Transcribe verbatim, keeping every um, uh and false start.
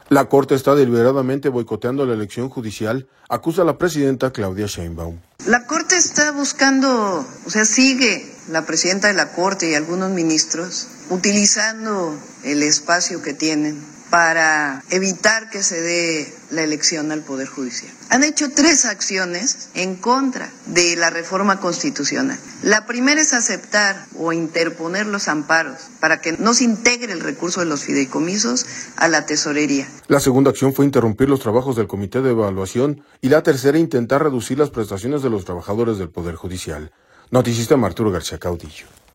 La Corte está deliberadamente boicoteando la elección judicial, acusa a la presidenta Claudia Sheinbaum. La Corte está buscando, o sea, sigue la presidenta de la Corte y algunos ministros utilizando el espacio que tienen para evitar que se dé la elección al Poder Judicial. Han hecho tres acciones en contra de la reforma constitucional. La primera es aceptar o interponer los amparos para que no se integre el recurso de los fideicomisos a la tesorería. La segunda acción fue interrumpir los trabajos del Comité de Evaluación y la tercera intentar reducir las prestaciones de los trabajadores del Poder Judicial. Noticista Arturo García Caudillo.